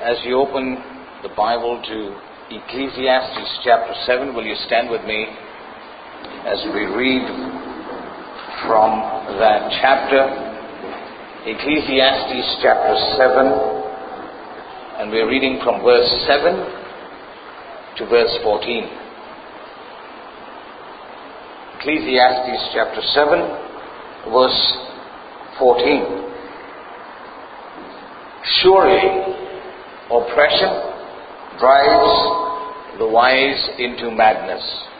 As you open the Bible to Ecclesiastes chapter 7, will you stand with me as we read from that chapter, Ecclesiastes chapter 7, and we're reading from verse 7 to verse 14. Ecclesiastes chapter 7, verse 14. Surely oppression drives the wise into madness,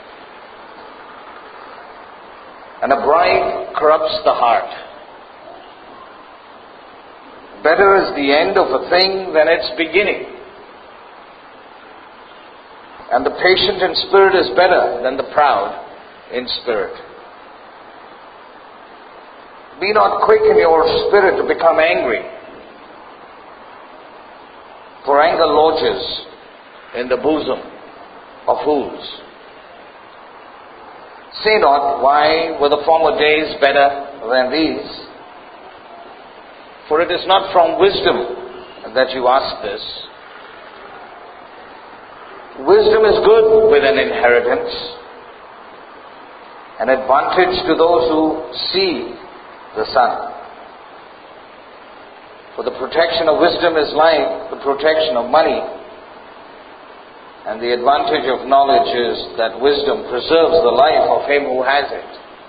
and a bribe corrupts the heart. Better is the end of a thing than its beginning, and the patient in spirit is better than the proud in spirit. Be not quick in your spirit to become angry, for anger lodges in the bosom of fools. Say not, why were the former days better than these? For it is not from wisdom that you ask this. Wisdom is good with an inheritance, an advantage to those who see the sun. For the protection of wisdom is like the protection of money, and the advantage of knowledge is that wisdom preserves the life of him who has it.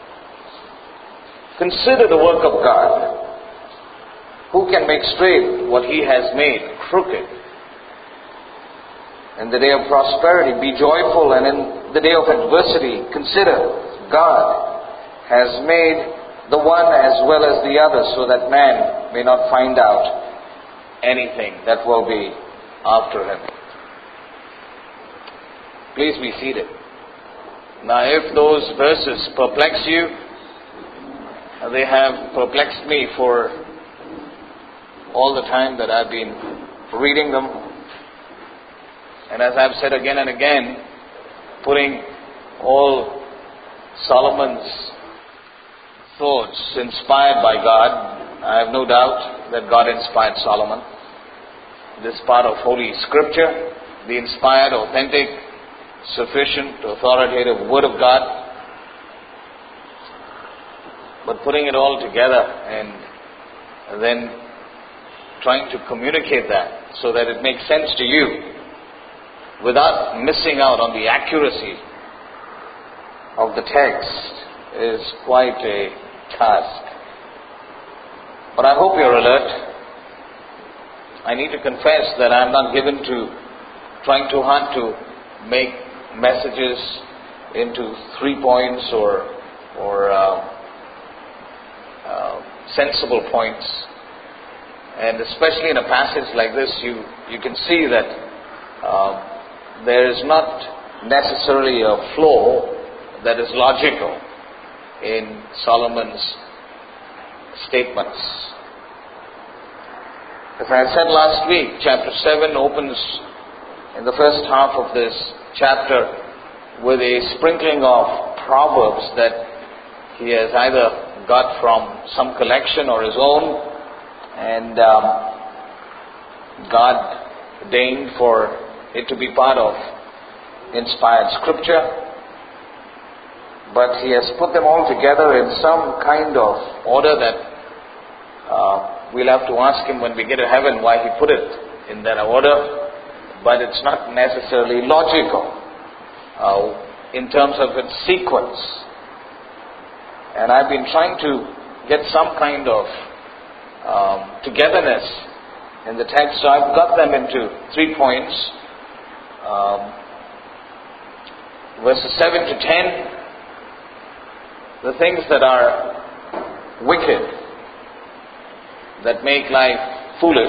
Consider the work of God. Who can make straight what he has made crooked? In the day of prosperity, be joyful, and in the day of adversity, consider God has made the one as well as the other, so that man may not find out anything that will be after him. Please be seated. Now, if those verses perplex you, they have perplexed me for all the time that I've been reading them. And as I've said again and again, putting all Solomon's thoughts inspired by God, I have no doubt that God inspired Solomon. This part of Holy Scripture, the inspired, authentic, sufficient, authoritative Word of God. But putting it all together and then trying to communicate that so that it makes sense to you without missing out on the accuracy of the text is quite a task. But I hope you're alert. I need to confess that I'm not given to trying too hard to make messages into 3 points or sensible points. And especially in a passage like this, you can see that there is not necessarily a flow that is logical in Solomon's statements. As I said last week, chapter 7 opens in the first half of this chapter with a sprinkling of proverbs that he has either got from some collection or his own, and God deigned for it to be part of inspired scripture. But he has put them all together in some kind of order that we'll have to ask him when we get to heaven why he put it in that order. But it's not necessarily logical in terms of its sequence. And I've been trying to get some kind of togetherness in the text, so I've got them into 3 points. Verses 7 to 10. The things that are wicked, that make life foolish.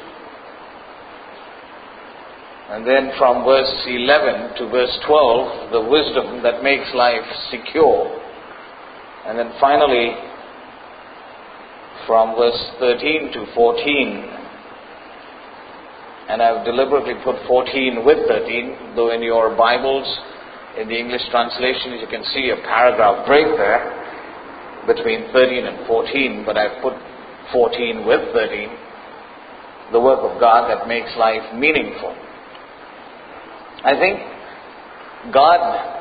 And then from verse 11 to verse 12, the wisdom that makes life secure. And then finally, from verse 13 to 14, and I've deliberately put 14 with 13, though in your Bibles, in the English translation, you can see a paragraph break there between 13 and 14, but I've put 14 with 13. the work of God that makes life meaningful. I think God,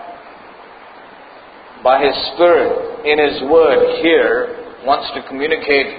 by His Spirit, in His Word here, wants to communicate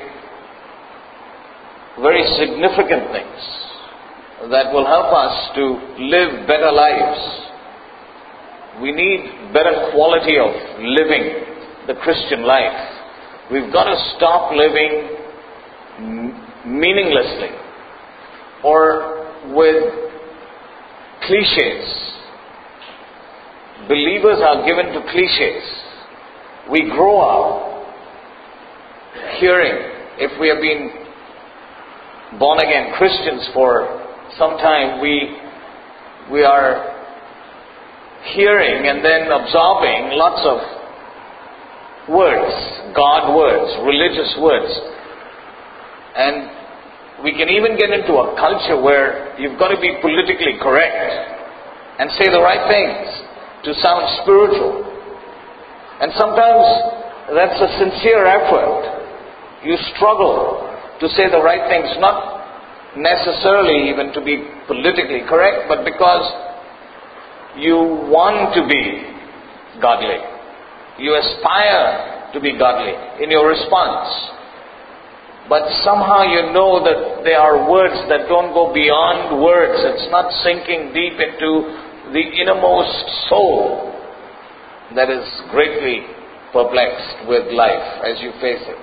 very significant things that will help us to live better lives. We need better quality of living the Christian life. We've got to stop living meaninglessly or with cliches. Believers are given to cliches. We grow up hearing, if we have been born again Christians for some time, we are hearing and then absorbing lots of words, God words, religious words. And we can even get into a culture where you've got to be politically correct and say the right things to sound spiritual. And sometimes that's a sincere effort. You struggle to say the right things, not necessarily even to be politically correct, but because you want to be godly. You aspire to be godly in your response. But somehow you know that there are words that don't go beyond words. It's not sinking deep into the innermost soul that is greatly perplexed with life as you face it.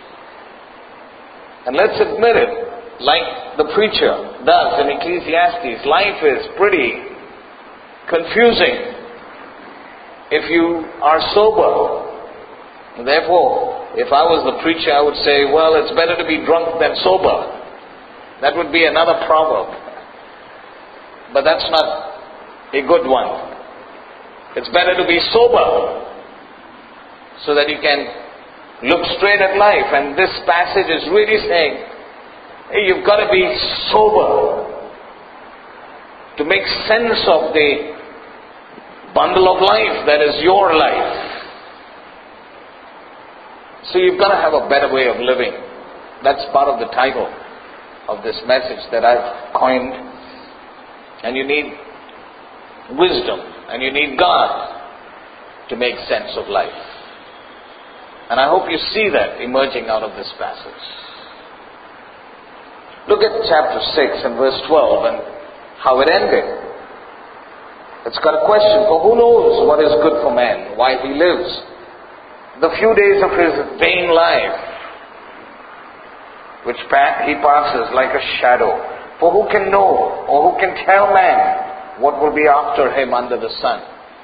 And let's admit it, like the preacher does in Ecclesiastes, life is pretty confusing if you are sober. Therefore, if I was the preacher, I would say, well, it's better to be drunk than sober. That would be another proverb. But that's not a good one. It's better to be sober so that you can look straight at life. And this passage is really saying, hey, you've got to be sober to make sense of the bundle of life that is your life. So you've got to have a better way of living. That's part of the title of this message that I've coined. And you need wisdom and you need God to make sense of life. And I hope you see that emerging out of this passage. Look at chapter 6 and verse 12 and how it ended. It's got a question, for who knows what is good for man, while he lives, the few days of his vain life, which he passes like a shadow. For who can know, or who can tell man what will be after him under the sun?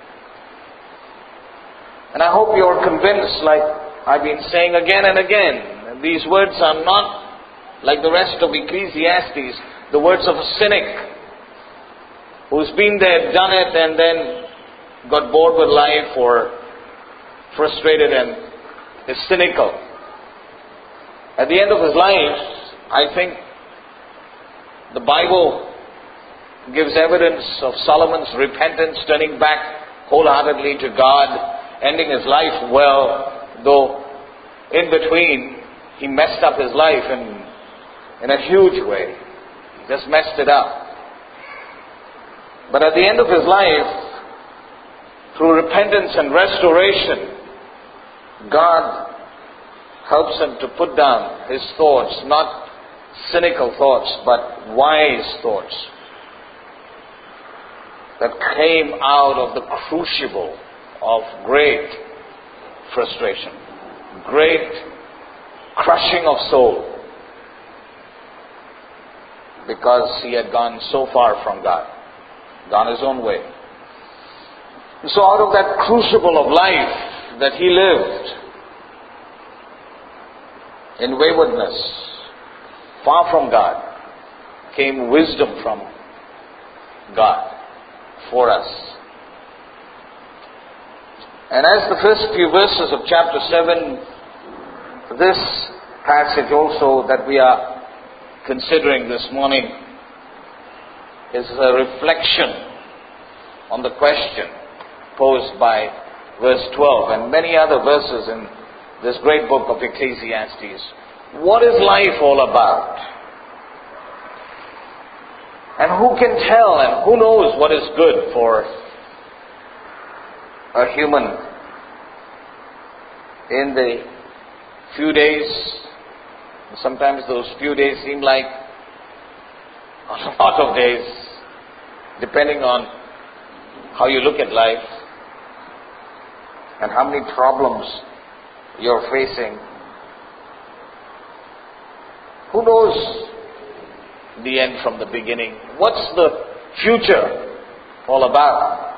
And I hope you're convinced, like I've been saying again and again, these words are not like the rest of Ecclesiastes, the words of a cynic who's been there, done it, and then got bored with life or frustrated and is cynical. At the end of his life, I think the Bible gives evidence of Solomon's repentance, turning back wholeheartedly to God, ending his life well, though in between he messed up his life in a huge way. He just messed it up. But at the end of his life, through repentance and restoration, God helps him to put down his thoughts, not cynical thoughts, but wise thoughts that came out of the crucible of great frustration, great crushing of soul, because he had gone so far from God, gone his own way. And so out of that crucible of life that he lived, in waywardness, far from God, came wisdom from God for us. And as the first few verses of chapter 7, this passage also that we are considering this morning is a reflection on the question posed by verse 12 and many other verses in this great book of Ecclesiastes. What is life all about? And who can tell and who knows what is good for a human in the few days? Sometimes those few days seem like a lot of days, depending on how you look at life and how many problems you're facing. Who knows the end from the beginning? What's the future all about?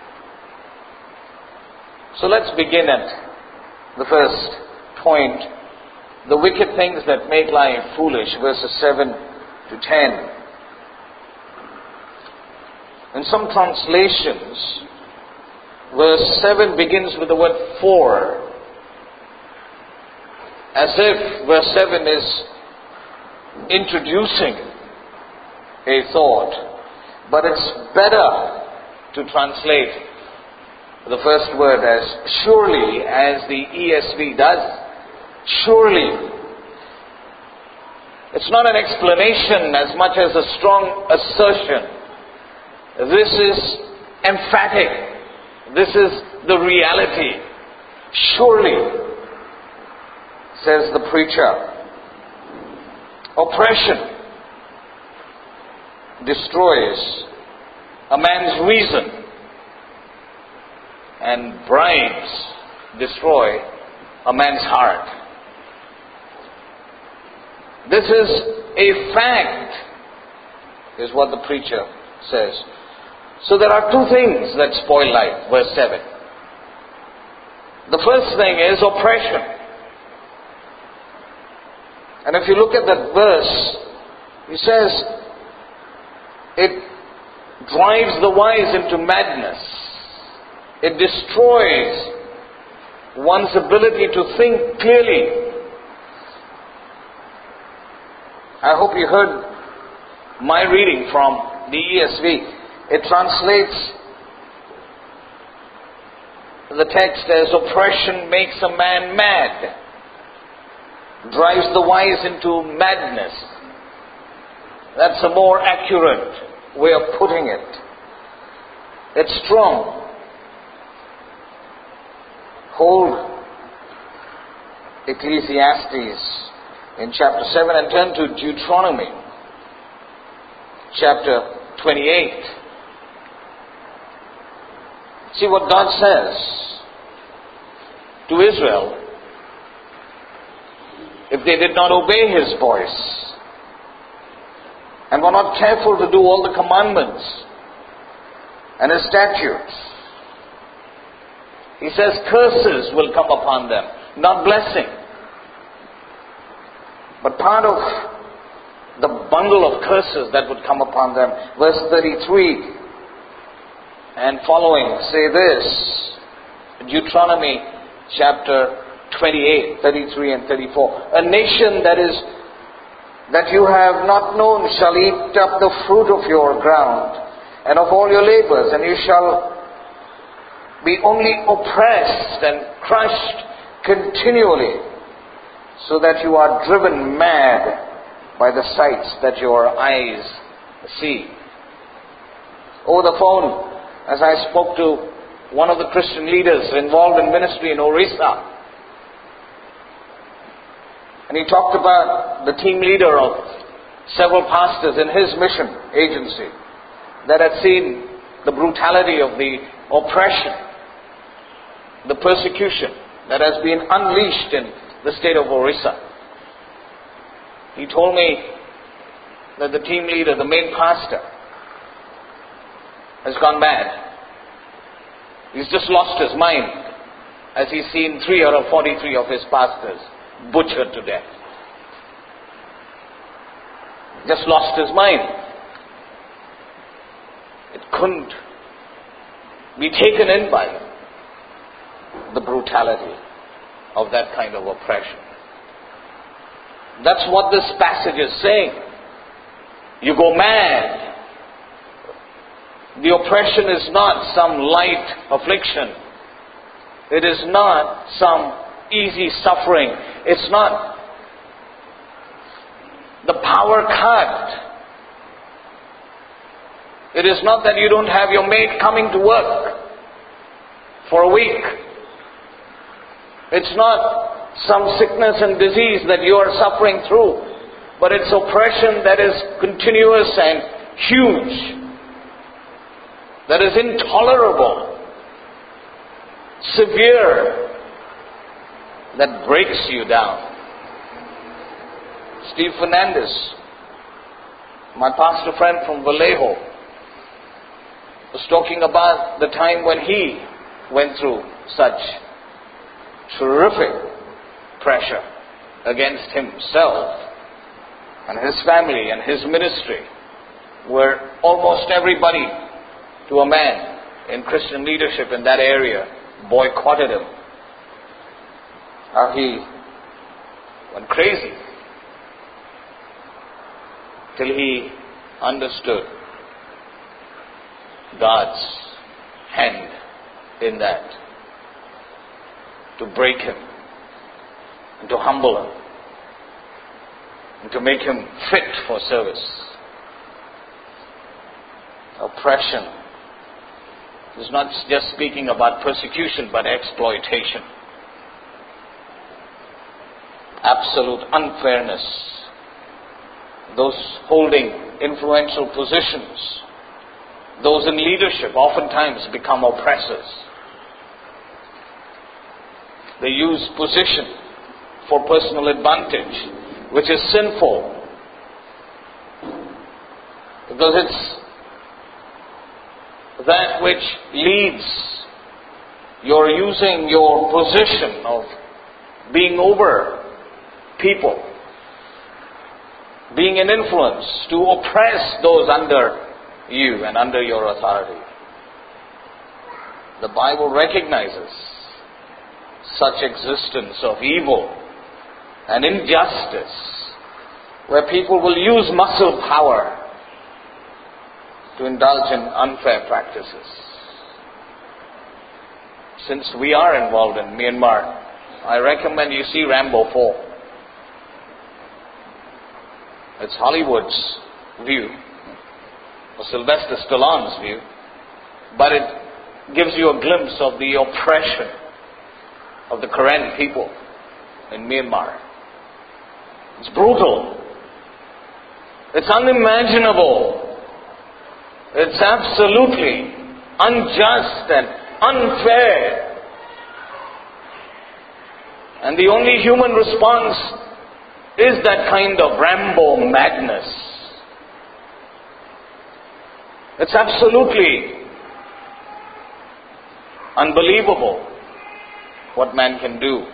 So let's begin at the first point, the wicked things that make life foolish, verses 7 to 10. In some translations, verse 7 begins with the word for, as if verse 7 is introducing a thought. But it's better to translate the first word as surely, as the ESV does. Surely. It's not an explanation as much as a strong assertion. This is emphatic. This is the reality. Surely, says the preacher, oppression destroys a man's reason, and bribes destroy a man's heart. This is a fact, is what the preacher says. So there are two things that spoil life, verse 7. The first thing is oppression. And if you look at that verse, he says, it drives the wise into madness. It destroys one's ability to think clearly. I hope you heard my reading from the ESV. It translates the text as oppression makes a man mad, drives the wise into madness. That's a more accurate way of putting it. It's strong. Hold Ecclesiastes in chapter 7 and turn to Deuteronomy chapter 28. See what God says to Israel if they did not obey His voice and were not careful to do all the commandments and His statutes. He says curses will come upon them, not blessing. But part of the bundle of curses that would come upon them, verse 33 and following say this, Deuteronomy chapter 28, 33 and 34. A nation that you have not known shall eat up the fruit of your ground and of all your labors, and you shall be only oppressed and crushed continually, so that you are driven mad by the sights that your eyes see. Over the phone, as I spoke to one of the Christian leaders involved in ministry in Orissa, and he talked about the team leader of several pastors in his mission agency that had seen the brutality of the oppression, the persecution that has been unleashed in the state of Orissa. He told me that the team leader, the main pastor, has gone mad. He's just lost his mind as he's seen 3 out of 43 of his pastors butchered to death. Just lost his mind. It couldn't be taken in by the brutality of that kind of oppression. That's what this passage is saying. You go mad. The oppression is not some light affliction. It is not some easy suffering. It's not the power cut. It is not that you don't have your mate coming to work for a week. It's not some sickness and disease that you are suffering through, but it's oppression that is continuous and huge, that is intolerable, severe, that breaks you down. Steve Fernandez, my pastor friend from Vallejo, was talking about the time when he went through such terrific pressure against himself and his family and his ministry, where almost everybody, to a man in Christian leadership in that area, boycotted him. How he went crazy till he understood God's hand in that, to break him and to humble him and to make him fit for service. Oppression is not just speaking about persecution, but exploitation. Absolute unfairness. Those holding influential positions, those in leadership, oftentimes become oppressors. They use position for personal advantage, which is sinful, because it's that which leads. You're using your position of being over people, being an influence, to oppress those under you and under your authority. The Bible recognizes such existence of evil and injustice, where people will use muscle power to indulge in unfair practices. Since we are involved in Myanmar, I recommend you see Rambo 4. It's Hollywood's view, or Sylvester Stallone's view, but it gives you a glimpse of the oppression of the Karen people in Myanmar. It's brutal. It's unimaginable. It's absolutely unjust and unfair. And the only human response is that kind of Rambo madness. It's absolutely unbelievable what man can do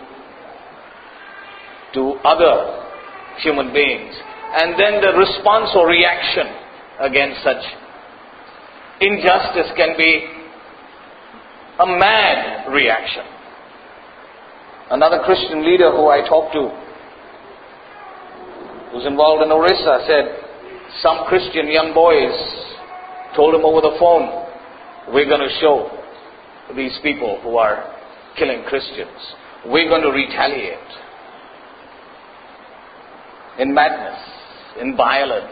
to other human beings. And then the response or reaction against such injustice can be a mad reaction. Another Christian leader who I talked to, who's involved in Orissa, said some Christian young boys told him over the phone, we're going to show these people who are killing Christians, we're going to retaliate in madness, in violence.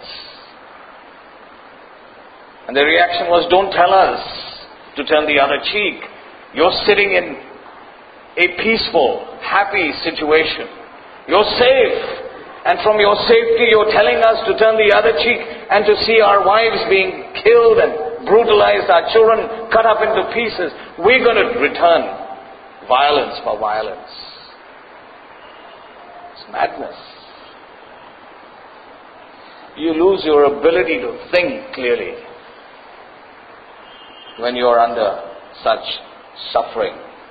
And the reaction was, don't tell us to turn the other cheek. You're sitting in a peaceful, happy situation. You're safe. And from your safety, you're telling us to turn the other cheek and to see our wives being killed and brutalized, our children cut up into pieces. We're going to return violence for violence. It's madness. You lose your ability to think clearly when you are under such suffering.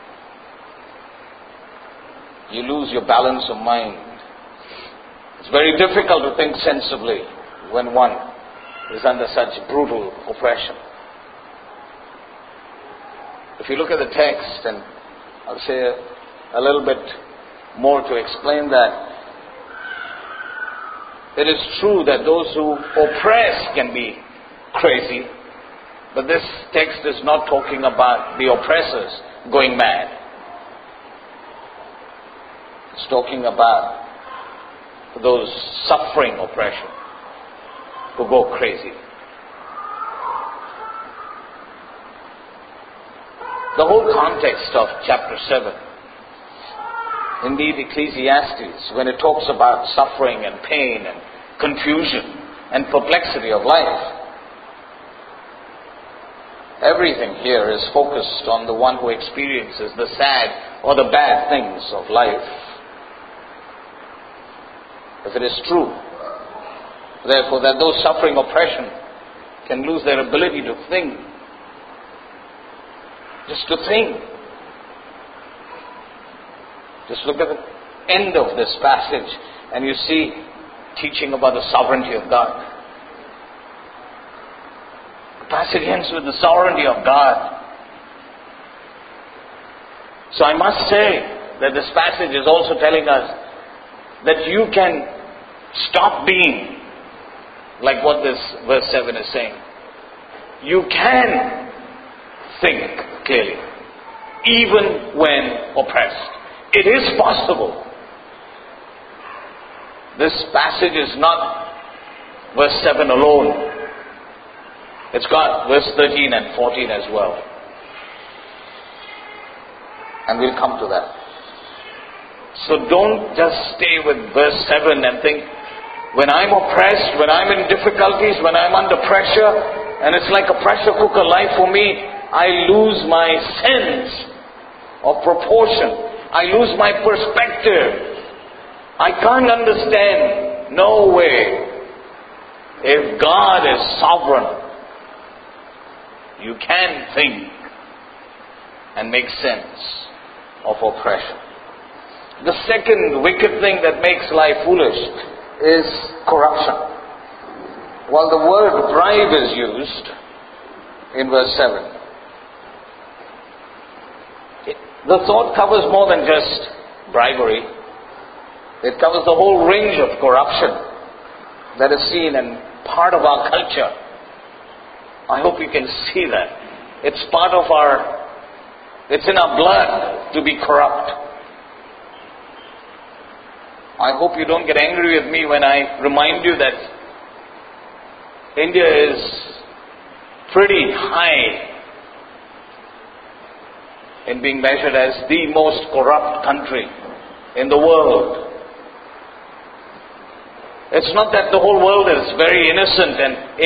You lose your balance of mind. It's very difficult to think sensibly when one is under such brutal oppression. If you look at the text, and I'll say a little bit more to explain that, it is true that those who oppress can be crazy, but this text is not talking about the oppressors going mad. It's talking about those suffering oppression who go crazy. The whole context of chapter 7. Indeed, Ecclesiastes, when it talks about suffering and pain and confusion and perplexity of life, everything here is focused on the one who experiences the sad or the bad things of life. If it is true, therefore, that those suffering oppression can lose their ability to think, just to think. Just look at the end of this passage and you see teaching about the sovereignty of God. The passage ends with the sovereignty of God. So I must say that this passage is also telling us that you can stop being like what this verse 7 is saying. You can think clearly, even when oppressed. It is possible. This passage is not verse 7 alone. It's got verse 13 and 14 as well. And we'll come to that. So don't just stay with verse 7 and think, when I'm oppressed, when I'm in difficulties, when I'm under pressure, and it's like a pressure cooker life for me, I lose my sense of proportion. I lose my perspective. I can't understand. No way. If God is sovereign, you can think and make sense of oppression. The second wicked thing that makes life foolish is corruption. While the word bribe is used in verse 7, the thought covers more than just bribery. It covers the whole range of corruption that is seen in part of our culture. I hope you can see that. It's part of it's in our blood to be corrupt. I hope you don't get angry with me when I remind you that India is pretty high in being measured as the most corrupt country in the world. It's not that the whole world is very innocent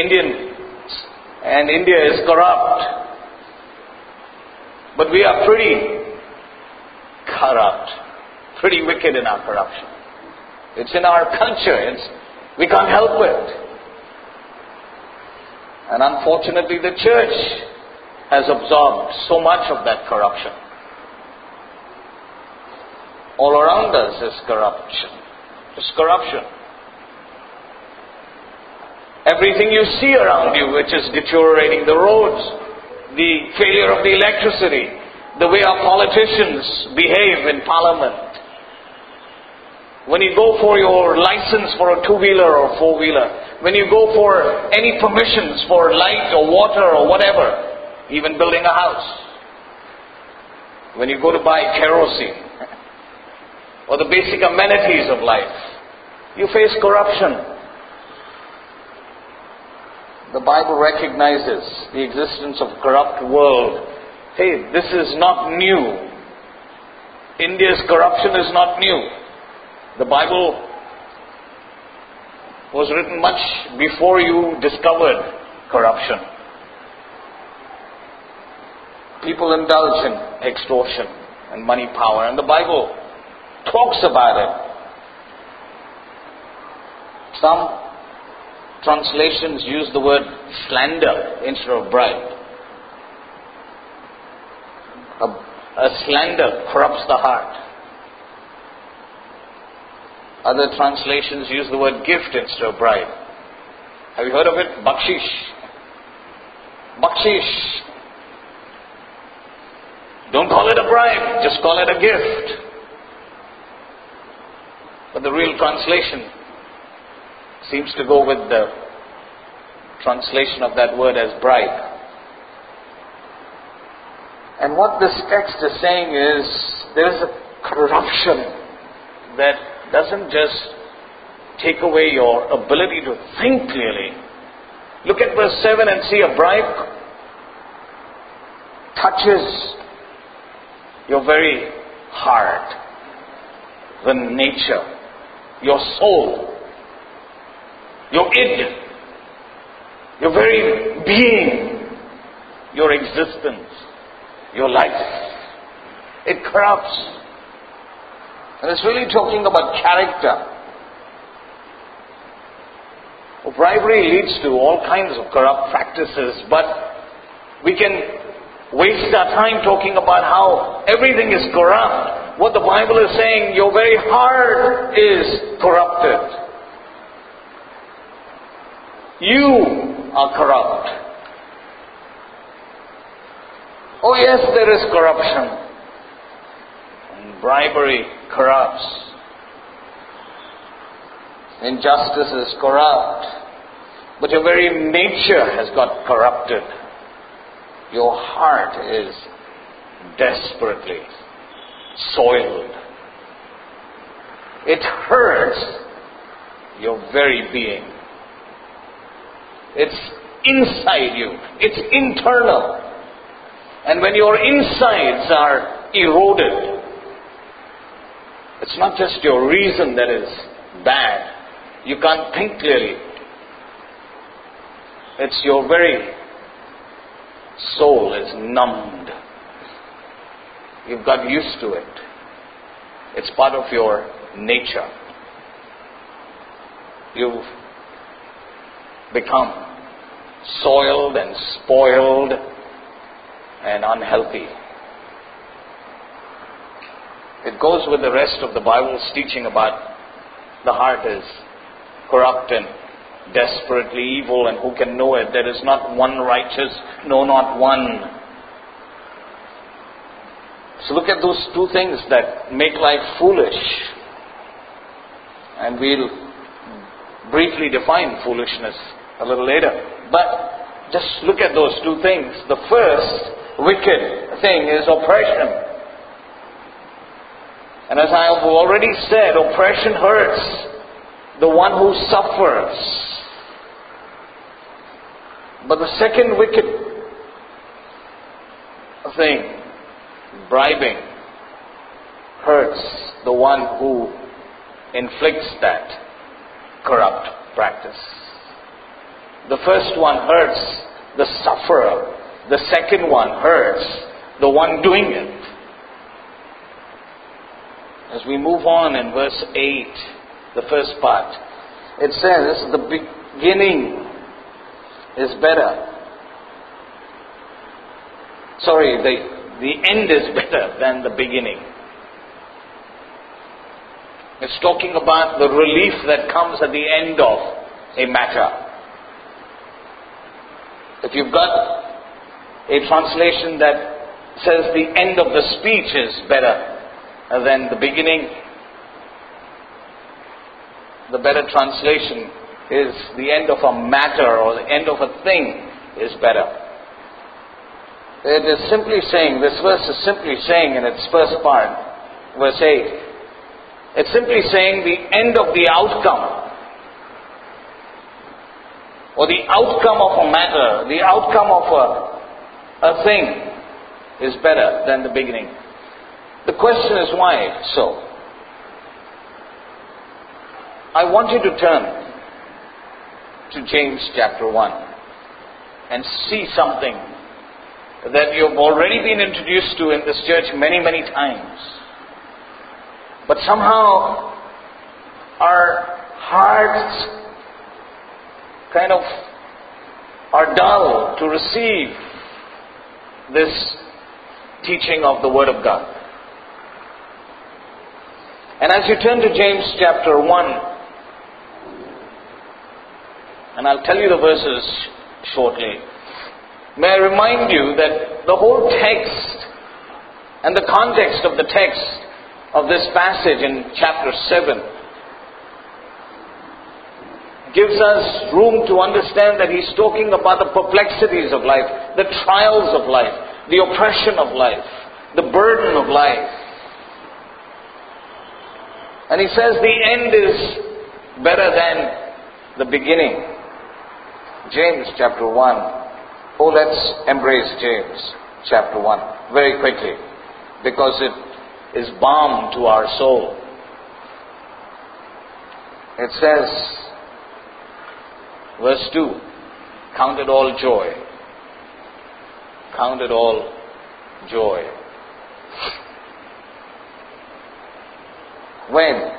and India is corrupt. But we are pretty corrupt, pretty wicked in our corruption. It's in our culture. We can't help it. And unfortunately, the church has absorbed so much of that corruption. All around us is corruption. It's corruption. Everything you see around you, which is deteriorating the roads, the failure of the electricity, the way our politicians behave in parliament. When you go for your license for a two-wheeler or four-wheeler, when you go for any permissions for light or water or whatever, even building a house, when you go to buy kerosene or the basic amenities of life, you face corruption. The Bible recognizes the existence of a corrupt world. Hey, this is not new. India's corruption is not new. The Bible was written much before you discovered corruption. People indulge in extortion and money power, and the Bible talks about it. Some translations use the word slander instead of bribe. A slander corrupts the heart. Other translations use the word gift instead of bribe. Have you heard of it? Bakshish. Bakshish. Don't call it a bribe, just call it a gift. But the real translation seems to go with the translation of that word as bribe. And what this text is saying is there is a corruption that doesn't just take away your ability to think clearly. Look at verse 7 and see a bribe touches your very heart, the nature, your soul, your id, your very being, your existence, your life. It corrupts. And it's really talking about character. Bribery leads to all kinds of corrupt practices, but we can waste our time talking about how everything is corrupt. What the Bible is saying, your very heart is corrupted. You are corrupt. Oh yes, there is corruption. And bribery corrupts. Injustice is corrupt. But your very nature has got corrupted. Your heart is desperately soiled. It hurts your very being. It's inside you. It's internal. And when your insides are eroded, it's not just your reason that is bad. You can't think clearly. It's your very soul is numbed. You've got used to it. It's part of your nature. You've become soiled and spoiled and unhealthy. It goes with the rest of the Bible's teaching about the heart is corrupt and desperately evil, and who can know it? There is not one righteous, no, not one. So look at those two things that make life foolish. And we'll briefly define foolishness a little later. But just look at those two things. The first wicked thing is oppression. And as I have already said, oppression hurts the one who suffers. But the second wicked thing, bribing, hurts the one who inflicts that corrupt practice. The first one hurts the sufferer. The second one hurts the one doing it. As we move on in verse 8, the first part, it says, the beginning is better. Sorry, the end is better than the beginning. It's talking about the relief that comes at the end of a matter. If you've got a translation that says the end of the speech is better than the beginning, the better translation is the end of a matter or the end of a thing is better. It is simply saying, this verse is simply saying in its first part, verse 8, it's simply saying the end of the outcome, or the outcome of a matter, the outcome of a thing is better than the beginning. The question is why so? I want you to turn to James chapter 1 and see something that you've already been introduced to in this church many, many times. But somehow our hearts kind of are dull to receive this teaching of the Word of God. And as you turn to James chapter 1, and I'll tell you the verses shortly, may I remind you that the whole text and the context of the text of this passage in chapter 7 gives us room to understand that he's talking about the perplexities of life, the trials of life, the oppression of life, the burden of life. And he says the end is better than the beginning. James chapter 1. Oh, let's embrace James chapter 1 very quickly. because it is balm to our soul. It says, verse 2, count it all joy. Count it all joy. When?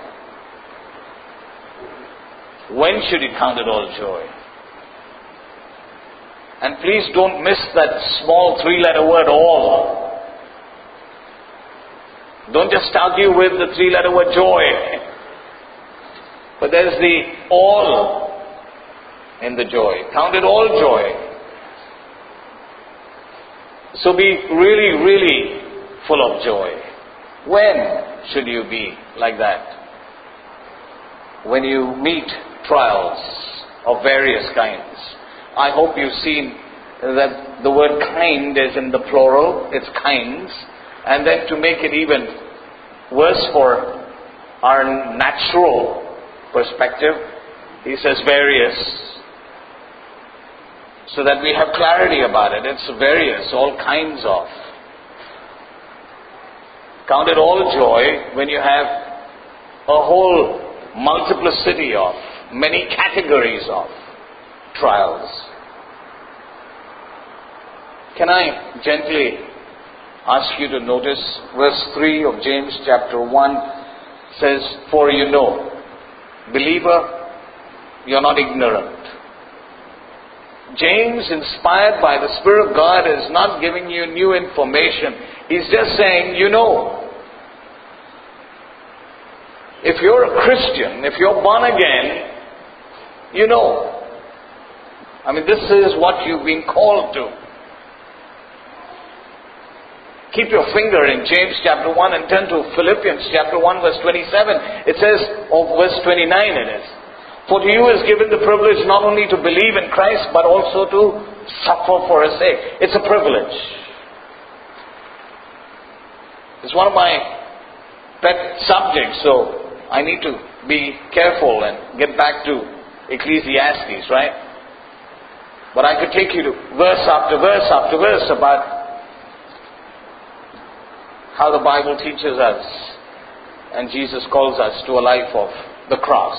When should you count it all joy? And please don't miss that small 3-letter word, all. Don't just argue with the 3-letter word joy. But there's the all in the joy. Count it all joy. So be really, really full of joy. When should you be like that? When you meet trials of various kinds. I hope you've seen that the word kind is in the plural. It's kinds. And then to make it even worse for our natural perspective, he says various. So that we have clarity about it. It's various, all kinds of. Count it all joy when you have a whole multiplicity of, many categories of trials. Can I gently ask you to notice verse 3 of James chapter 1 says, for you know, believer, you're not ignorant. James, inspired by the Spirit of God, is not giving you new information. He's just saying, you know. If you're a Christian, if you're born again, you know. I mean, this is what you've been called to. Keep your finger in James chapter 1 and turn to Philippians chapter 1 verse 27. It says, or verse 29 it is. For to you is given the privilege not only to believe in Christ, but also to suffer for His sake. It's a privilege. It's one of my pet subjects, so I need to be careful and get back to Ecclesiastes, right? But I could take you to verse after verse after verse about how the Bible teaches us and Jesus calls us to a life of the cross.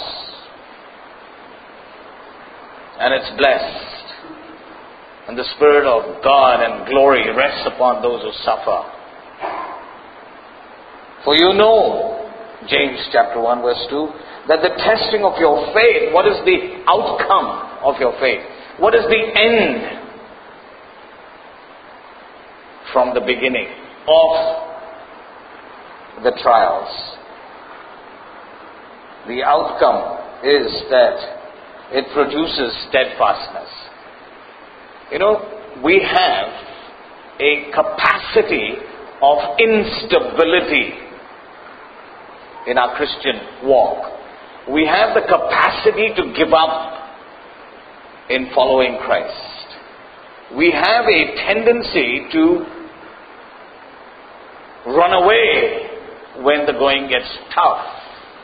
And it's blessed. And the Spirit of God and glory rests upon those who suffer. For you know, James chapter 1 verse 2, that the testing of your faith, what is the outcome of your faith? What is the end from the beginning of the trials? The outcome is that it produces steadfastness. You know, we have a capacity of instability in our Christian walk. We have the capacity to give up in following Christ. We have a tendency to run away when the going gets tough.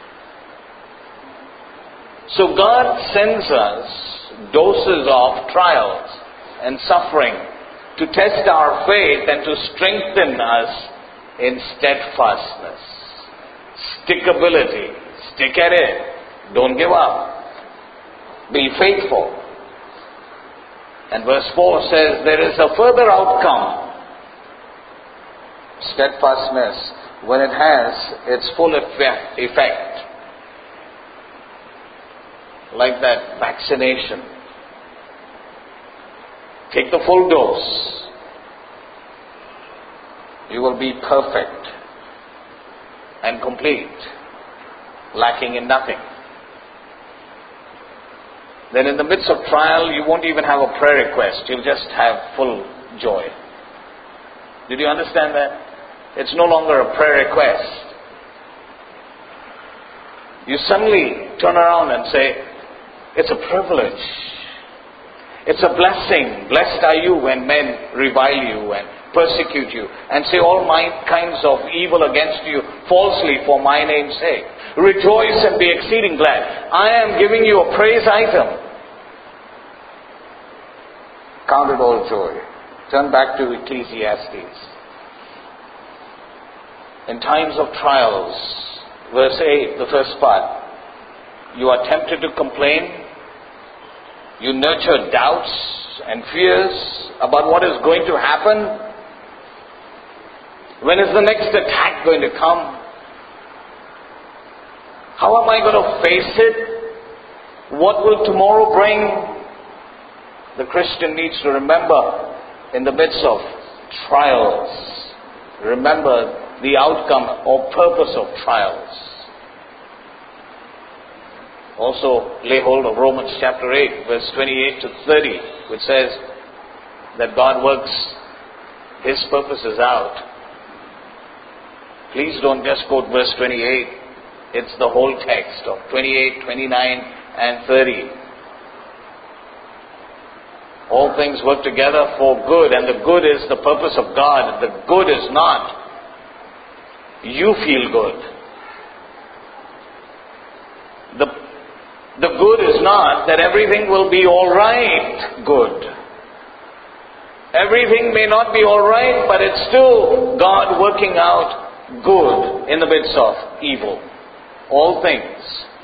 So God sends us doses of trials and suffering to test our faith and to strengthen us in steadfastness, stickability. Stick at it. Don't give up. Be faithful. And verse 4 says there is a further outcome. Steadfastness, when it has its full effect. Like that vaccination. Take the full dose. You will be perfect and complete, lacking in nothing. Then in the midst of trial, you won't even have a prayer request. You'll just have full joy. Did you understand that? It's no longer a prayer request. You suddenly turn around and say, it's a privilege. It's a blessing. Blessed are you when men revile you and persecute you and say all kinds of evil against you falsely for my name's sake. Rejoice and be exceeding glad. I am giving you a praise item. Count it all joy. Turn back to Ecclesiastes. in times of trials, verse 8, the first part, you are tempted to complain, you nurture doubts and fears about what is going to happen. When is the next attack going to come? How am I going to face it? What will tomorrow bring? The Christian needs to remember, in the midst of trials, remember the outcome or purpose of trials. Also, lay hold of Romans chapter 8, verse 28 to 30, which says that God works His purposes out. Please don't just quote verse 28. It's the whole text of 28, 29, and 30. All things work together for good, and the good is the purpose of God. The good is not you feel good. The good is not that everything will be all right good. Everything may not be all right, but it's still God working out good in the midst of evil. All things.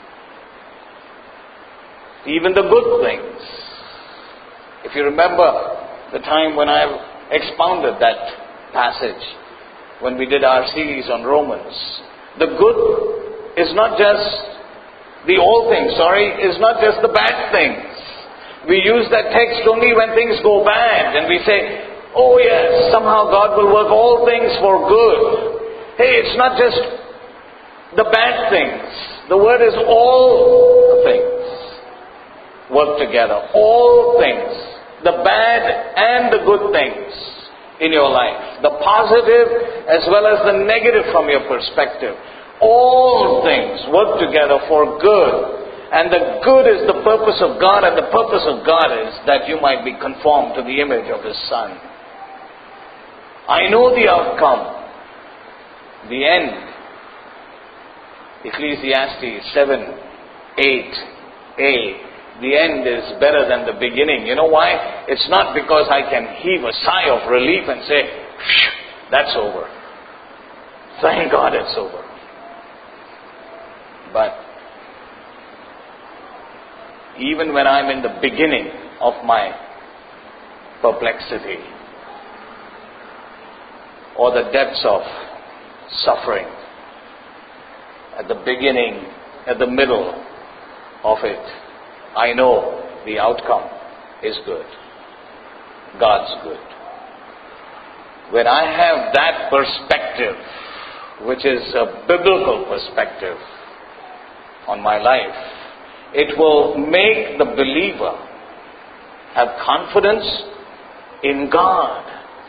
Even the good things. If you remember the time when I expounded that passage, when we did our series on Romans, the good is not just the all things, is not just the bad things. We use that text only when things go bad and we say, oh yes, somehow God will work all things for good. Hey, it's not just the bad things. The word is all things work together. All things. The bad and the good things in your life. The positive as well as the negative from your perspective. All things work together for good. And the good is the purpose of God, and the purpose of God is that you might be conformed to the image of His Son. I know the outcome. The end. Ecclesiastes 7:8a. The end is better than the beginning. You know why? It's not because I can heave a sigh of relief and say, that's over. Thank God it's over. But even when I'm in the beginning of my perplexity or the depths of suffering, at the beginning, at the middle of it, I know the outcome is good. God's good. When I have that perspective, which is a biblical perspective on my life, it will make the believer have confidence in God.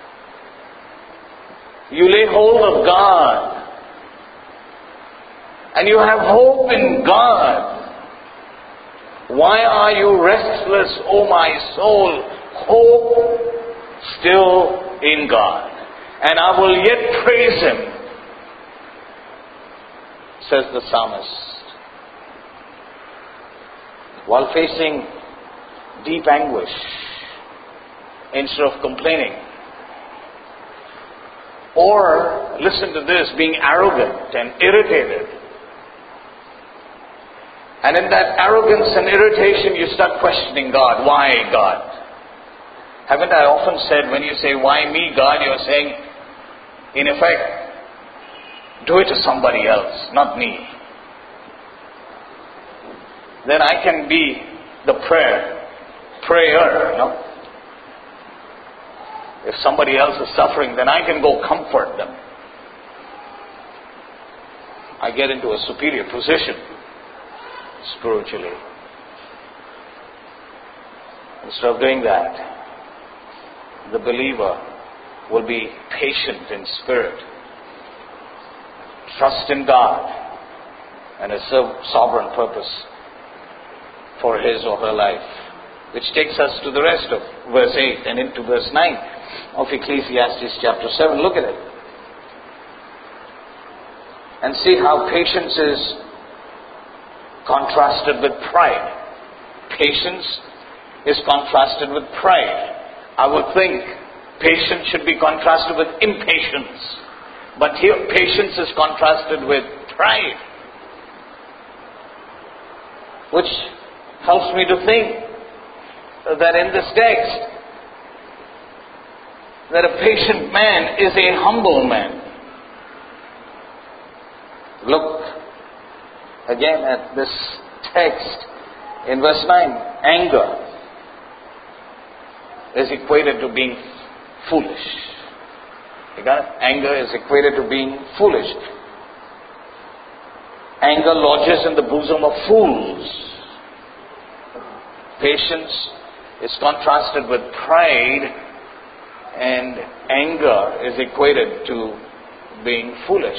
You lay hold of God and you have hope in God. Why are you restless, O my soul? Hope still in God. And I will yet praise Him, says the psalmist. While facing deep anguish, instead of complaining. Or, listen to this, being arrogant and irritated. And in that arrogance and irritation, you start questioning God. Why God? Haven't I often said, when you say, why me, God, you're saying, in effect, do it to somebody else, not me. Then I can be the prayer, no? If somebody else is suffering, then I can go comfort them. I get into a superior position spiritually. Instead of doing that, the believer will be patient in spirit, trust in God and His sovereign purpose for his or her life. Which takes us to the rest of verse 8 and into verse 9 of Ecclesiastes chapter 7. Look at it. And see how patience is contrasted with pride. Patience is contrasted with pride. I would think patience should be contrasted with impatience. But here, patience is contrasted with pride, which helps me to think that in this text, that a patient man is a humble man. Look again at this text in verse 9. Anger is equated to being foolish. You got it? Anger is equated to being foolish. Anger lodges in the bosom of fools. Patience is contrasted with pride, and anger is equated to being foolish.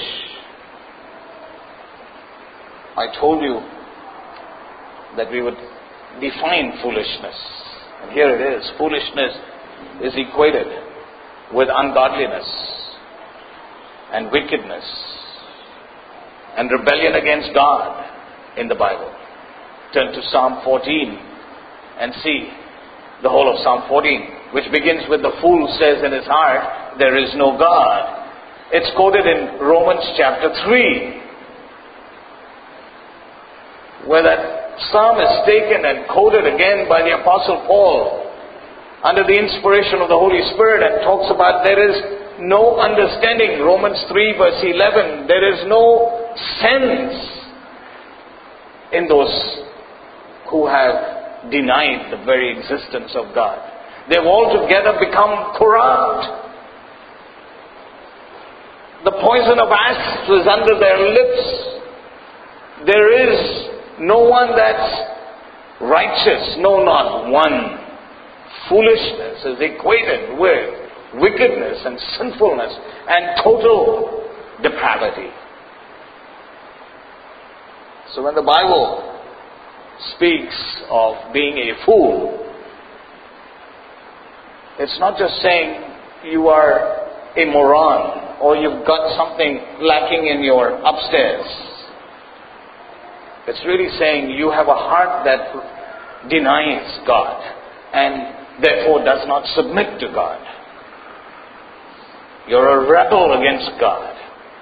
I told you that we would define foolishness. And here it is. Foolishness is equated with ungodliness and wickedness and rebellion against God in the Bible. Turn to Psalm 14 and see the whole of Psalm 14, which begins with the fool says in his heart, there is no God. It's quoted in Romans chapter 3, where that psalm is taken and quoted again by the Apostle Paul under the inspiration of the Holy Spirit, and talks about there is no understanding. Romans 3 verse 11, there is no sense in those who have denied the very existence of God. They've altogether become corrupt. The poison of asps is under their lips. There is no one that's righteous, no, not one. Foolishness is equated with wickedness and sinfulness and total depravity. So when the Bible speaks of being a fool, it's not just saying you are a moron or you've got something lacking in your upstairs. It's really saying you have a heart that denies God and therefore does not submit to God. You're a rebel against God.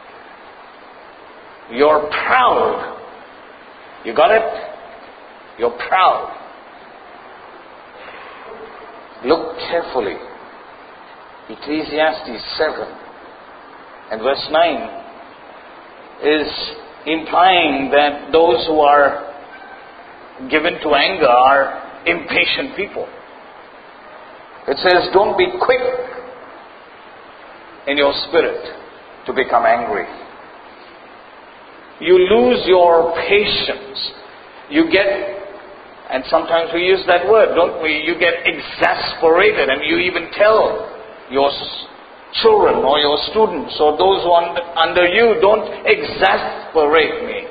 You're proud. You got it? You're proud. Look carefully. Ecclesiastes 7 and verse 9 is implying that those who are given to anger are impatient people. It says, don't be quick in your spirit to become angry. You lose your patience. You get, and sometimes we use that word, don't we? You get exasperated, and you even tell your children or your students or those who are under you, don't exasperate me.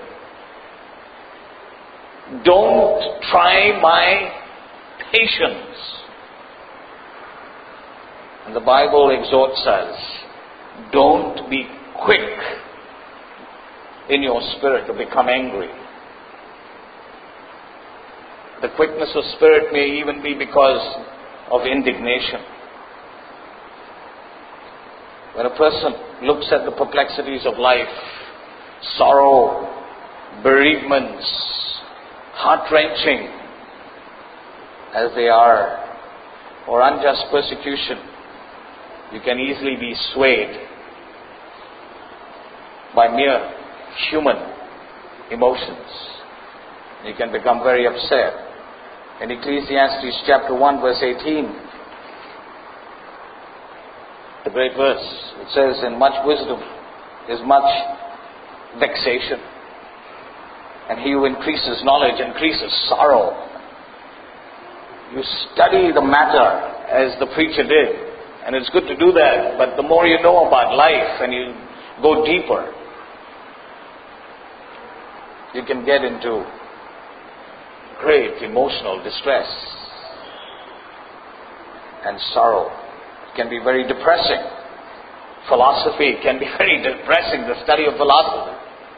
Don't try my patience. And the Bible exhorts us, don't be quick in your spirit to become angry. The quickness of spirit may even be because of indignation. When a person looks at the perplexities of life, sorrow, bereavements, heart-wrenching as they are, or unjust persecution, you can easily be swayed by mere human emotions. You can become very upset. In Ecclesiastes chapter 1 verse 18, the great verse, it says, in much wisdom is much vexation, and he who increases knowledge increases sorrow. You study the matter as the preacher did, and it's good to do that, but the more you know about life and you go deeper, you can get into great emotional distress and sorrow. It can be very depressing. Philosophy can be very depressing, the study of philosophy.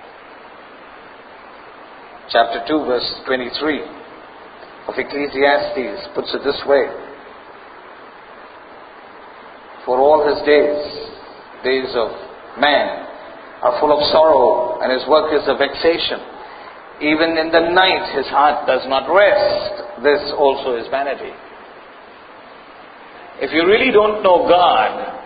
Chapter 2 verse 23 of Ecclesiastes puts it this way. For all his days of men are full of sorrow, and his work is a vexation. Even in the night his heart does not rest. This also is vanity. If you really don't know God,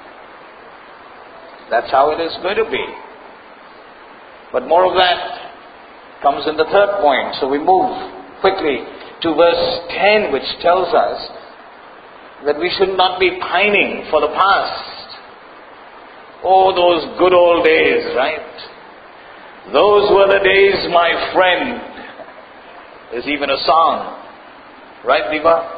that's how it is going to be. But more of that comes in the third point. So we move quickly to verse 10, which tells us that we should not be pining for the past. Oh, those good old days, right? Those were the days, my friend. There's even a song. Right, Diva?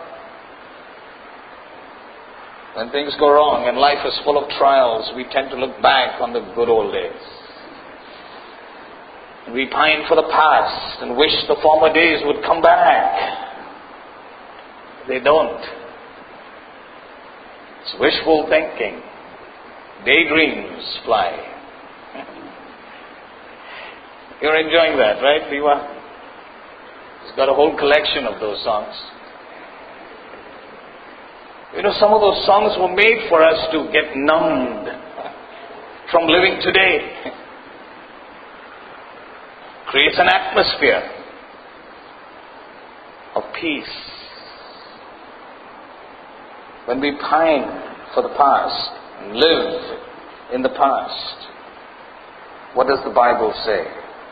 When things go wrong and life is full of trials, we tend to look back on the good old days. We pine for the past and wish the former days would come back. They don't. It's wishful thinking. Daydreams fly. You're enjoying that, right, Diva? He's got a whole collection of those songs. You know, some of those songs were made for us to get numbed from living today. Creates an atmosphere of peace. When we pine for the past and live in the past, what does the Bible say?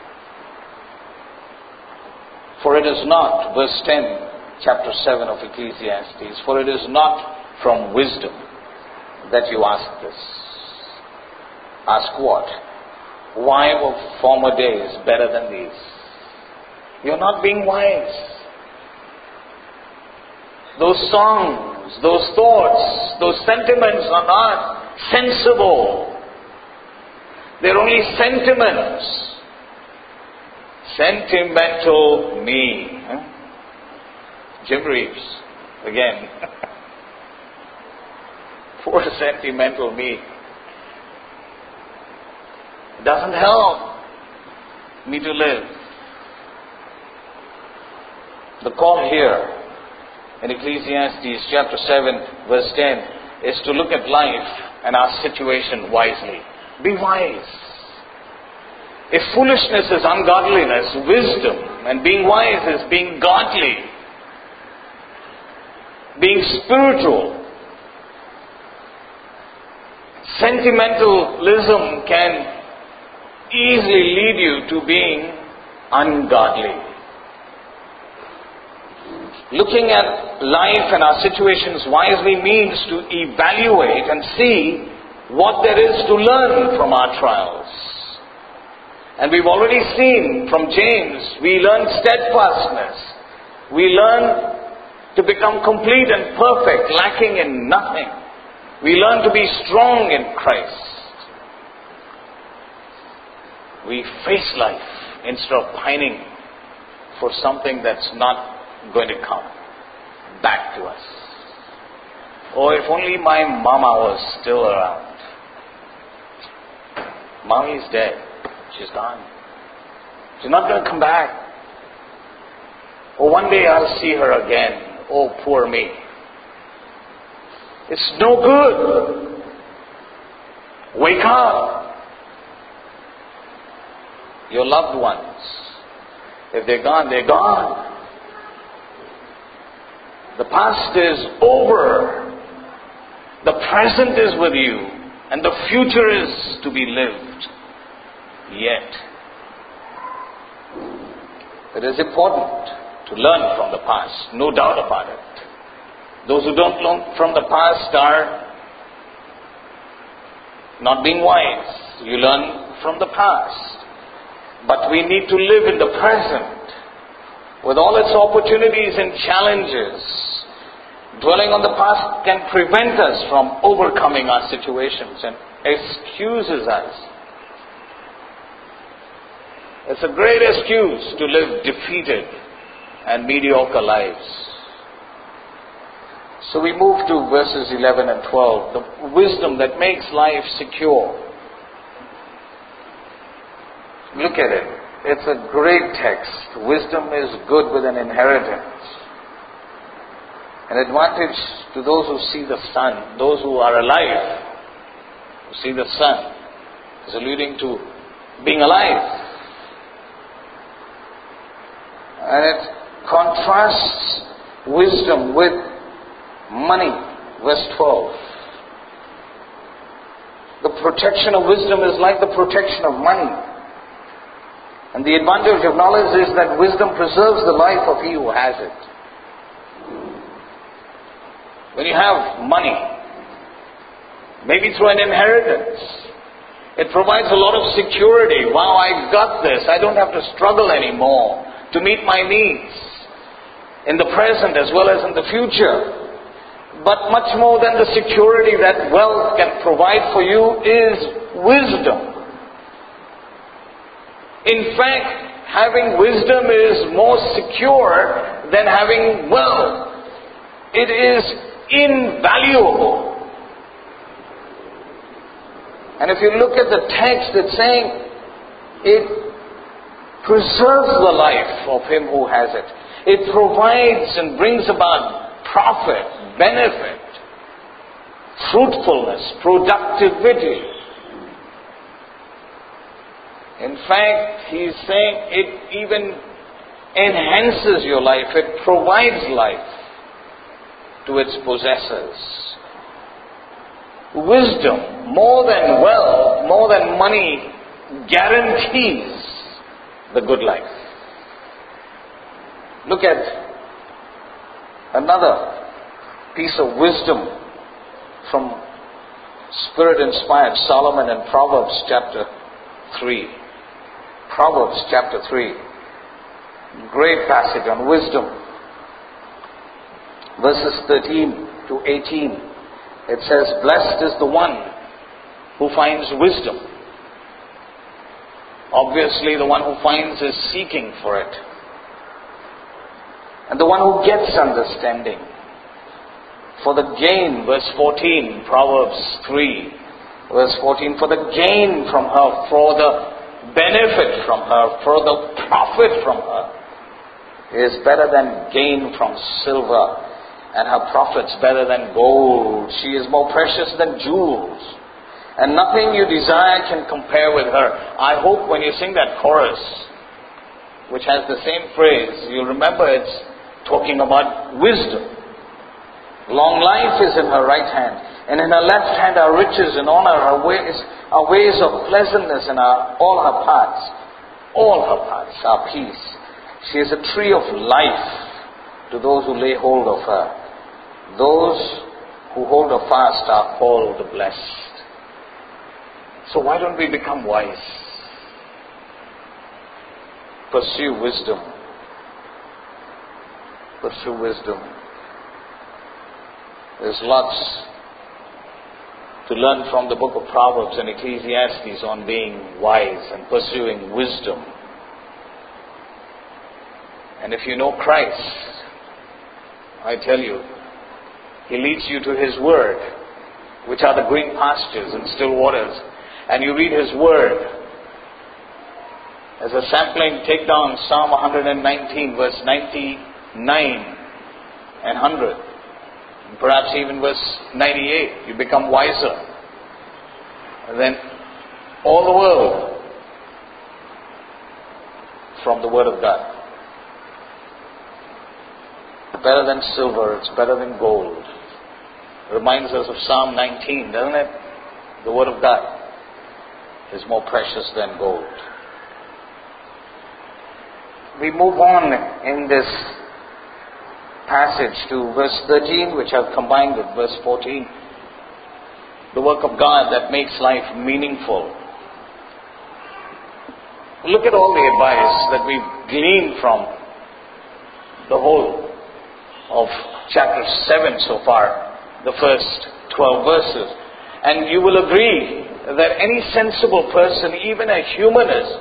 For it is not, verse 10, chapter 7 of Ecclesiastes, for it is not from wisdom that you ask this. Ask what? Why were former days better than these? You're not being wise. Those songs, those thoughts, those sentiments are not sensible. They're only sentiments. Sentimental me. Jim Reeves, again. Poor sentimental me. It doesn't help me to live. The call here in Ecclesiastes chapter 7 verse 10 is to look at life and our situation wisely. Be wise. If foolishness is ungodliness, wisdom and being wise is being godly, being spiritual. Sentimentalism can easily lead you to being ungodly. Looking at life and our situations wisely means to evaluate and see what there is to learn from our trials. And we've already seen from James, we learn steadfastness. We learn to become complete and perfect, lacking in nothing. We learn to be strong in Christ. We face life instead of pining for something that's not going to come back to us. Oh, if only my mama was still around. Mommy's dead. She's gone. She's not going to come back. Oh, one day I'll see her again. Oh, poor me. It's no good. Wake up. Your loved ones, if they're gone, they're gone. The past is over. The present is with you. And the future is to be lived. Yet, it is important to learn from the past, no doubt about it. Those who don't learn from the past are not being wise. You learn from the past. But we need to live in the present with all its opportunities and challenges. Dwelling on the past can prevent us from overcoming our situations and excuses us. It's a great excuse to live defeated and mediocre lives. So we move to verses 11 and 12. The wisdom that makes life secure. Look at it. It's a great text. Wisdom is good with an inheritance. An advantage to those who see the sun, those who are alive, who see the sun. It's alluding to being alive. And it contrasts wisdom with money. Verse 12. The protection of wisdom is like the protection of money. And the advantage of knowledge is that wisdom preserves the life of he who has it. When you have money, maybe through an inheritance, it provides a lot of security. Wow, I got this. I don't have to struggle anymore to meet my needs in the present as well as in the future. But much more than the security that wealth can provide for you is wisdom. In fact, having wisdom is more secure than having wealth. It is invaluable. And if you look at the text, it's saying it preserves the life of him who has it. It provides and brings about profit, benefit, fruitfulness, productivity. In fact, he's saying it even enhances your life. It provides life to its possessors. Wisdom, more than wealth, more than money, guarantees the good life. Look at another piece of wisdom from Spirit-inspired Solomon in Proverbs chapter 3. Proverbs chapter 3. Great passage on wisdom. Verses 13 to 18. It says, "Blessed is the one who finds wisdom." Obviously, the one who finds is seeking for it. And the one who gets understanding. For the gain, verse 14, Proverbs 3, verse 14, for the gain from her, for the benefit from her, for the profit from her, is better than gain from silver, and her profits better than gold. She is more precious than jewels, and nothing you desire can compare with her. I hope when you sing that chorus, which has the same phrase, you'll remember it's talking about wisdom. Long life is in her right hand, and in her left hand are riches and honor. Her ways of pleasantness, and all her paths are peace. She is a tree of life to those who lay hold of her. Those who hold her fast are called blessed. So why don't we become wise? Pursue wisdom. Pursue wisdom. There's lots to learn from the book of Proverbs and Ecclesiastes on being wise and pursuing wisdom. And if you know Christ, I tell you, He leads you to His Word, which are the green pastures and still waters. And you read His Word. As a sampling, take down Psalm 119, verse 99 and 100. And perhaps even verse 98. You become wiser. And then all the world from the Word of God. Better than silver, it's better than gold. Reminds us of Psalm 19, doesn't it? The Word of God is more precious than gold. We move on in this passage to verse 13, which I've combined with verse 14. The work of God that makes life meaningful. Look at all the advice that we've gleaned from the whole of chapter 7 so far, the first 12 verses. And you will agree that any sensible person, even a humanist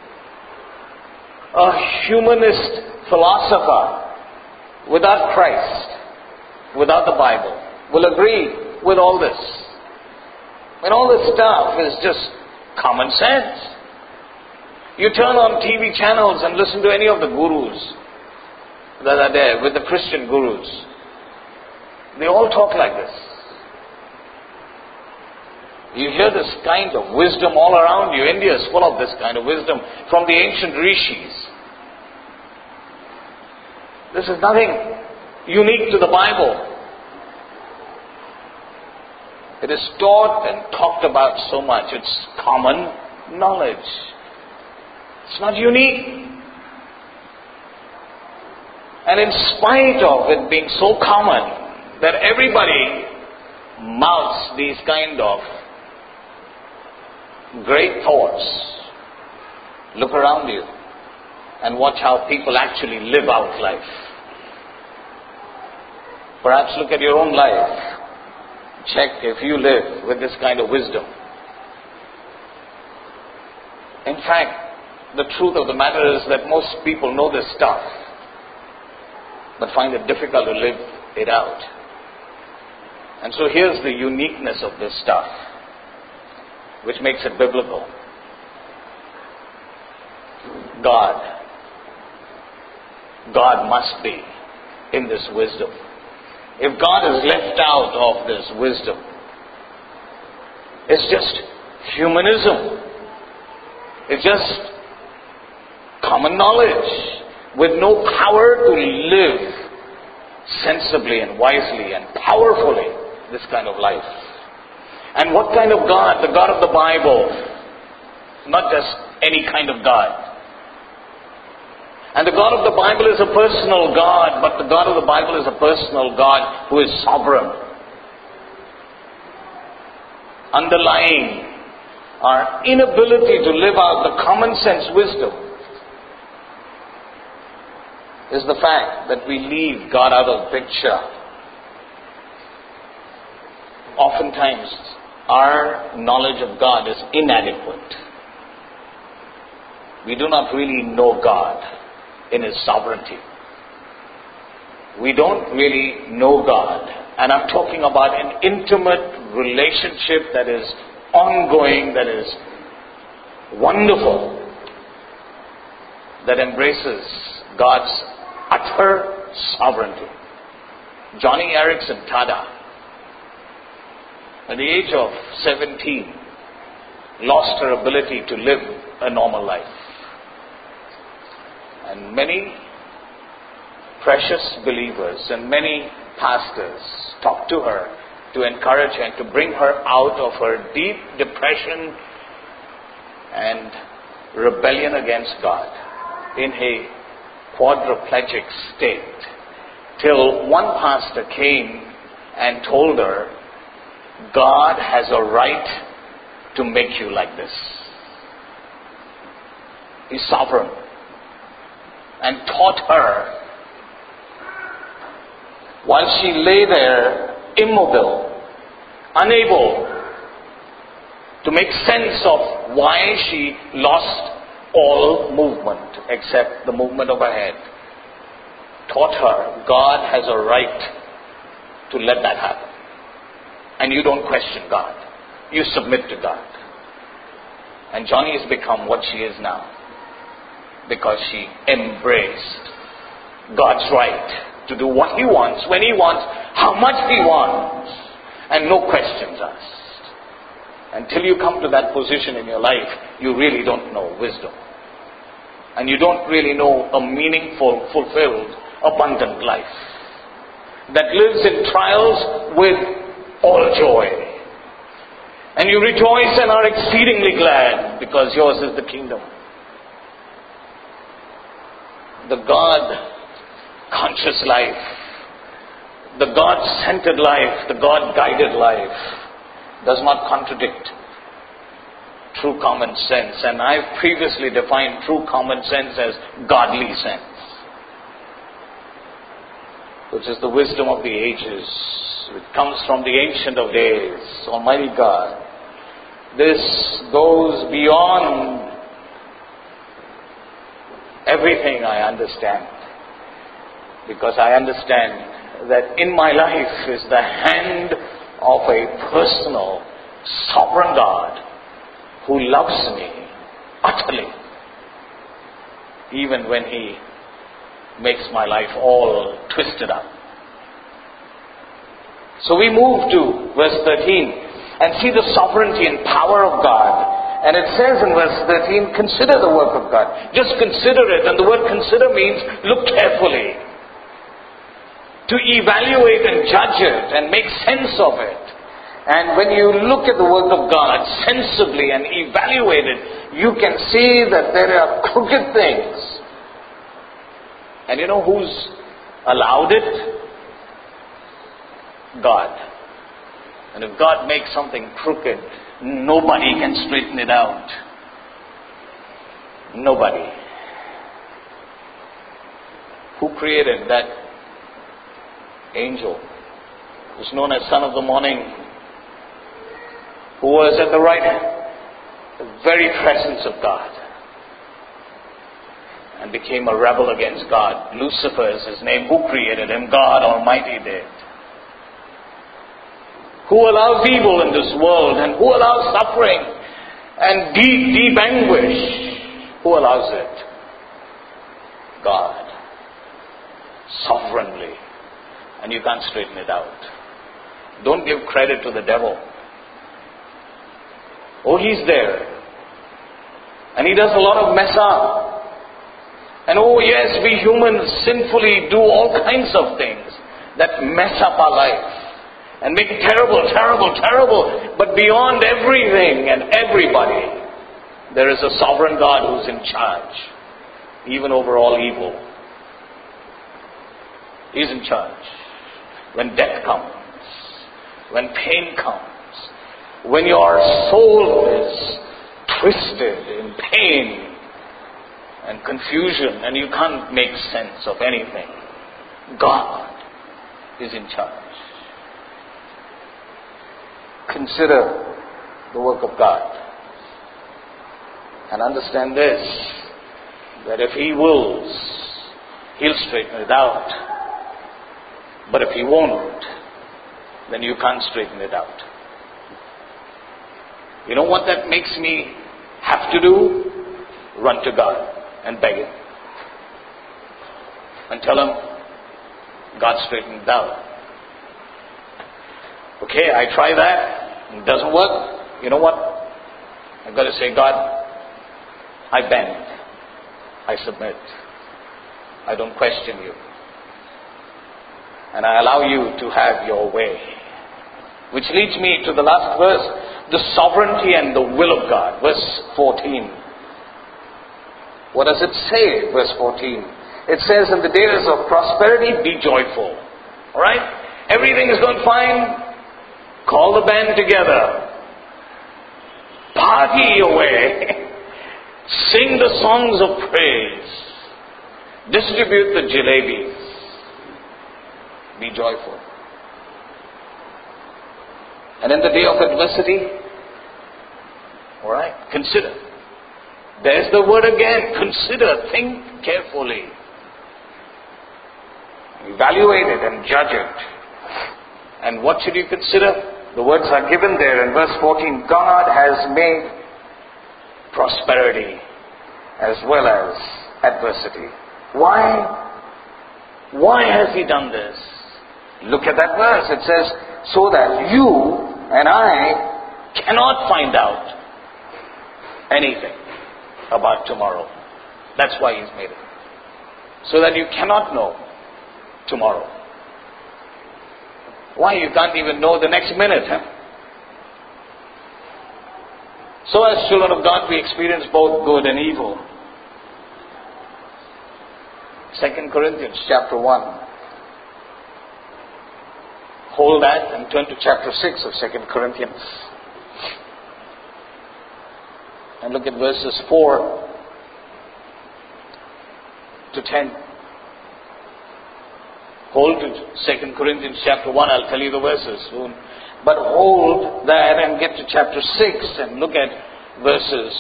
philosopher, without Christ, without the Bible, will agree with all this. And all this stuff is just common sense. You turn on TV channels and listen to any of the gurus that are there, with the Christian gurus. They all talk like this. You hear this kind of wisdom all around you. India is full of this kind of wisdom from the ancient rishis. This is nothing unique to the Bible. It is taught and talked about so much. It's common knowledge. It's not unique. And in spite of it being so common that everybody mouths these kind of great thoughts, look around you and watch how people actually live out life. Perhaps look at your own life. Check if you live with this kind of wisdom. In fact, the truth of the matter is that most people know this stuff, but find it difficult to live it out. And so here's the uniqueness of this stuff, which makes it biblical. God must be in this wisdom. If God is left out of this wisdom, it's just humanism. It's just common knowledge with no power to live sensibly and wisely and powerfully this kind of life. And what kind of God? The God of the Bible. Not just any kind of God. And the God of the Bible is a personal God, but the God of the Bible is a personal God who is sovereign. Underlying our inability to live out the common sense wisdom is the fact that we leave God out of the picture. Oftentimes, our knowledge of God is inadequate. We do not really know God in His sovereignty. We don't really know God. And I'm talking about an intimate relationship that is ongoing, that is wonderful, that embraces God's utter sovereignty. Johnny Erickson Tada, at the age of 17, lost her ability to live a normal life. And many precious believers and many pastors talked to her to encourage her and to bring her out of her deep depression and rebellion against God in a quadriplegic state, till one pastor came and told her, God has a right to make you like this. He's sovereign. And taught her while she lay there immobile, unable to make sense of why she lost all movement except the movement of her head. Taught her God has a right to let that happen. And you don't question God. You submit to God. And Johnny has become what she is now, because she embraced God's right to do what He wants, when He wants, how much He wants, and no questions asked. Until you come to that position in your life, you really don't know wisdom. And you don't really know a meaningful, fulfilled, abundant life that lives in trials with all joy. And you rejoice and are exceedingly glad because yours is the kingdom. The God-conscious life, the God-centered life, the God-guided life does not contradict true common sense. And I've previously defined true common sense as godly sense, which is the wisdom of the ages. It comes from the Ancient of Days, Almighty God. This goes beyond everything I understand, because I understand that in my life is the hand of a personal, sovereign God who loves me utterly, even when He makes my life all twisted up. So we move to verse 13. and see the sovereignty and power of God. And it says in verse 13, consider the work of God. Just consider it. And the word consider means look carefully. To evaluate and judge it and make sense of it. And when you look at the work of God sensibly and evaluate it, you can see that there are crooked things. And you know who's allowed it? God. And if God makes something crooked, nobody can straighten it out. Nobody. Who created that angel who's known as Son of the Morning, who was at the right hand, the very presence of God, and became a rebel against God? Lucifer is his name. Who created him? God Almighty did. Who allows evil in this world, and who allows suffering and deep anguish? Who allows it? God. Sovereignly. And you can't straighten it out. Don't give credit to the devil. Oh, he's there. And he does a lot of mess up. And oh yes, we humans sinfully do all kinds of things that mess up our life and make it terrible. But beyond everything and everybody, there is a sovereign God who's in charge, even over all evil. He's in charge. When death comes, when pain comes, when your soul is twisted in pain and confusion and you can't make sense of anything, God is in charge. Consider the work of God and understand this, that if He wills, He'll straighten it out. But if He won't, then you can't straighten it out. You know what that makes me have to do? Run to God and beg Him. And tell Him, God, straighten it out. Okay, I try that. It doesn't work. You know what? I've got to say, God, I bend. I submit. I don't question you. And I allow you to have your way. Which leads me to the last verse, the sovereignty and the will of God. Verse 14. What does it say? Verse 14. It says, in the days of prosperity, be joyful. Alright? Everything is going fine. Call the band together. Party away. Sing the songs of praise. Distribute the jalebis. Be joyful. And in the day of adversity, alright, consider. There's the word again. Consider. Think carefully. Evaluate it and judge it. And what should you consider? The words are given there in verse 14. God has made prosperity as well as adversity. Why? Why has He done this? Look at that verse. It says, so that you and I cannot find out anything about tomorrow. That's why He's made it. So that you cannot know tomorrow. Why? You can't even know the next minute, huh? So as children of God, we experience both good and evil. 2 Corinthians chapter 1. Hold that and turn to chapter 6 of 2 Corinthians. And look at verses 4 to 10. Hold to 2 Corinthians chapter 1. I'll tell you the verses soon. But hold that and get to chapter 6 and look at verses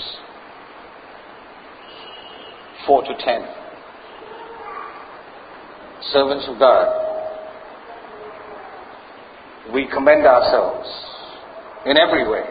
4 to 10. Servants of God, we commend ourselves in every way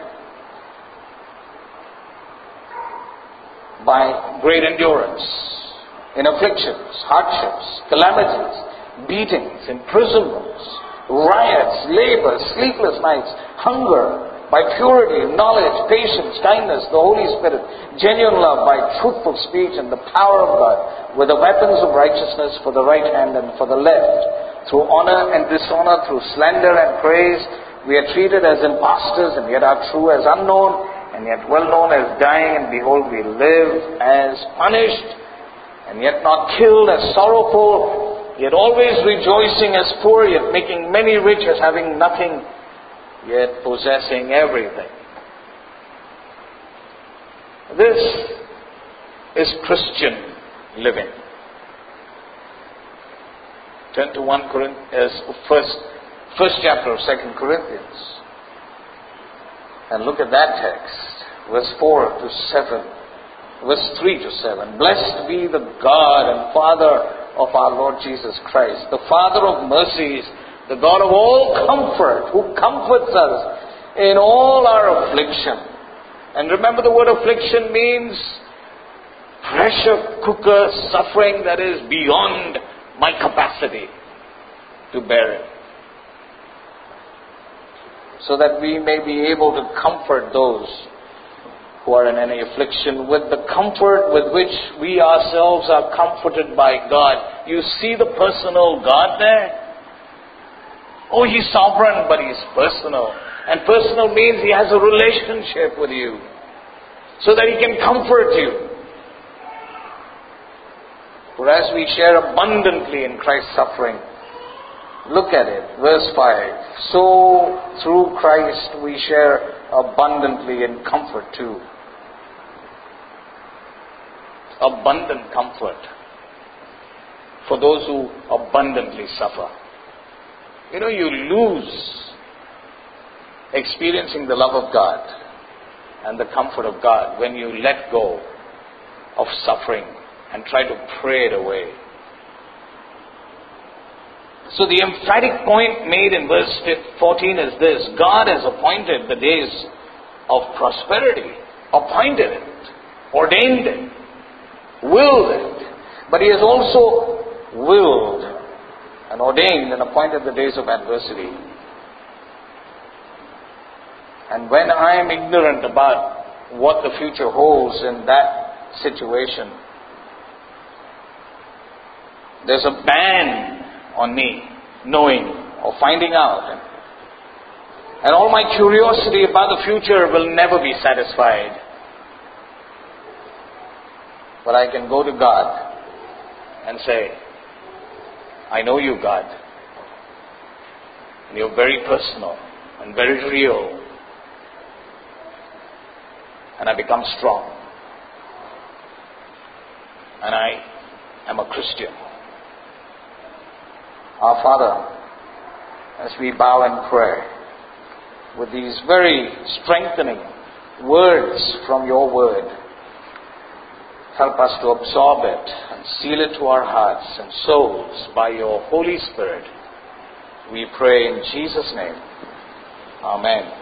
by great endurance in afflictions, hardships, calamities, beatings, imprisonments, riots, labor, sleepless nights, hunger, by purity, knowledge, patience, kindness, the Holy Spirit, genuine love, by truthful speech and the power of God, with the weapons of righteousness for the right hand and for the left, through honor and dishonor, through slander and praise. We are treated as impostors, and yet are true as unknown, and yet well known as dying, and behold, we live as punished, and yet not killed, as sorrowful, yet always rejoicing, as poor, yet making many rich, as having nothing, yet possessing everything. This is Christian living. Turn to first chapter of 2 Corinthians and look at that text, verse 4 to 7, verse 3 to 7. Blessed be the God and Father of our Lord Jesus Christ, the Father of mercies, the God of all comfort, who comforts us in all our affliction. And remember, the word affliction means pressure cooker suffering that is beyond my capacity to bear it. So that we may be able to comfort those who are in any affliction with the comfort with which we ourselves are comforted by God. You see the personal God there? Oh, He's sovereign, but He's personal. And personal means He has a relationship with you, so that He can comfort you. For as we share abundantly in Christ's suffering, look at it, verse 5. So through Christ we share abundantly in comfort too. Abundant comfort for those who abundantly suffer. You know, you lose experiencing the love of God and the comfort of God when you let go of suffering and try to pray it away. So the emphatic point made in verse 14 is this: God has appointed the days of prosperity, appointed it, ordained it, willed it, but He has also willed and ordained and appointed the days of adversity. And when I am ignorant about what the future holds in that situation, there's a ban on me knowing or finding out. And all my curiosity about the future will never be satisfied. But I can go to God and say, I know you, God. And you're very personal and very real. And I become strong. And I am a Christian. Our Father, as we bow in prayer with these very strengthening words from your word, help us to absorb it and seal it to our hearts and souls by your Holy Spirit. We pray in Jesus' name. Amen.